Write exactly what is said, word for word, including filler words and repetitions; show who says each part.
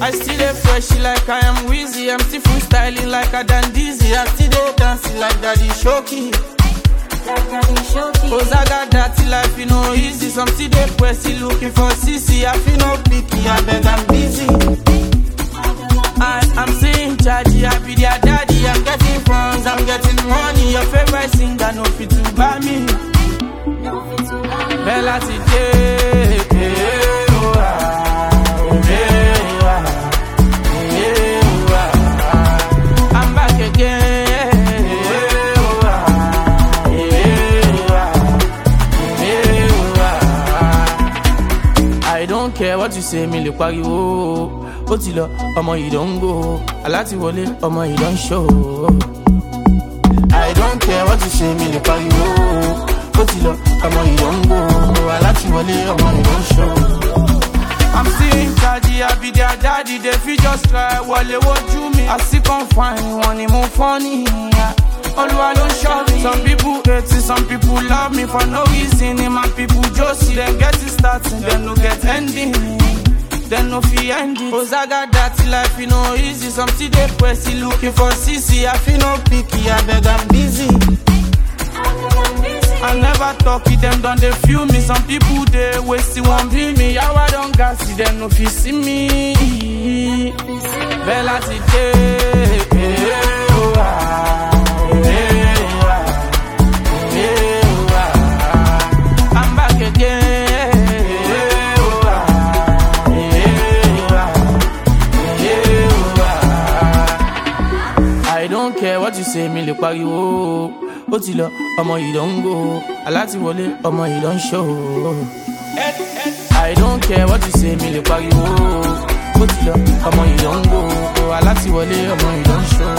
Speaker 1: I still dey fresh like I am Wheezy. I'm still freestyling like I done dizzy. I still dey dancing like Daddy Shoki. Cause I got dirty life, you know, easy. Some still dey pressy looking for C C. I feel no picky, I beg I'm busy. I, I'm saying chargy, I be their daddy. I'm getting funds, I'm getting money. Your favorite singer, no fit to buy me. Bella today, oh ah, oh ah, oh ah. I'm back again. Oh ah, oh ah. I don't care what you say, me look like you. Otilo, omo you don't go. Alati wole, omo you don't show. I don't care what you say, me look like you. Otilo, omo you don't go. Alati wole, omo you don't show. I'm seeing daddy, I be their daddy. They feel just try, wale what you me. I see come fine, one more funny. All I don't show me. Some people hate it, some people love me for no reason. My people just see them get it starting, them no get ending. Then no fee end it. Cause I got dirty life, you know, easy. Some still dey pressy looking for C C. I feel no picky, I beg I'm busy. I never talk it, them done they feel me. Some people they waste it, won't be me. How I don't gas it, them no fee see me. Bella today, oh ah, oh ah. I'm back again. I don't care what you say, me look like you. Otilo, omo you don't go. Alati wole, omo you don't show. I don't care what you say, me look like you. Otilo, omo you don't go. Alati wole, omo you don't show.